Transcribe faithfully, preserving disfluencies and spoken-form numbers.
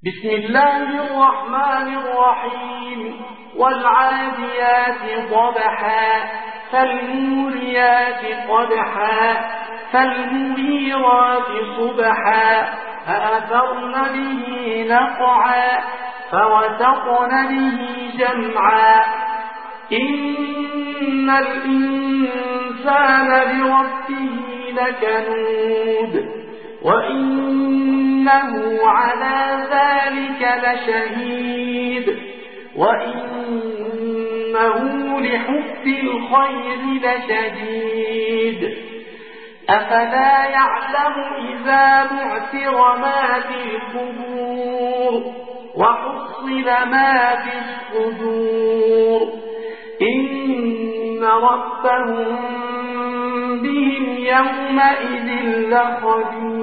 بسم الله الرحمن الرحيم والعاديات ضبحا فالموريات قدحا فالمغيرات صبحا فأثرن به نقعا فوسطن به جمعا إن الإنسان لربه لكنود وإنه على ذلك لشهيد وإنه لحب الخير لشديد أفلا يعلم إذا بعثر ما في القبور وحصل ما في الصدور إن ربهم بهم يومئذ لخبير.